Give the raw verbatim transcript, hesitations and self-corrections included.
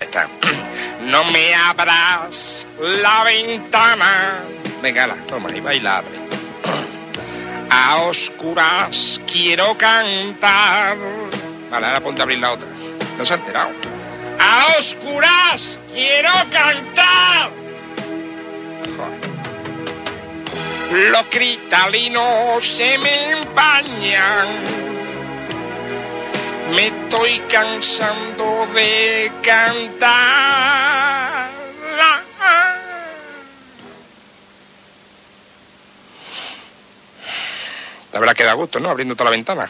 está. No me abras la ventana. Venga, la toma y bailar. A oscuras quiero cantar. Vale, ahora ponte a abrir la otra. ¿No se ha enterado? A oscuras quiero cantar. Joder. Los cristalinos se me empañan. Me estoy cansando de cantar. La verdad que da gusto, ¿no? Abriendo toda la ventana.